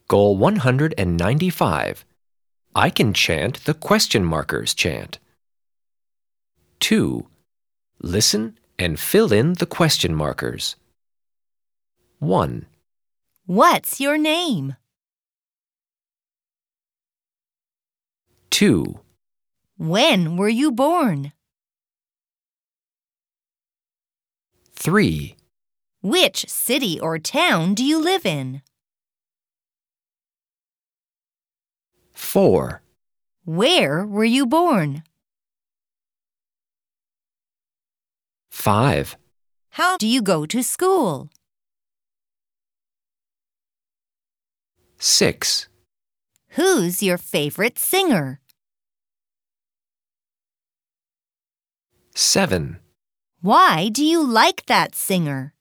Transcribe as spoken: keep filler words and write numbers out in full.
Goal one hundred ninety-five. I can chant the question markers chant. two. Listen and fill in the question markers. one. What's your name? two. When were you born? three. Which city or town do you live in? four. Where were you born? five. How do you go to school? six. Who's your favorite singer? seven. Why do you like that singer?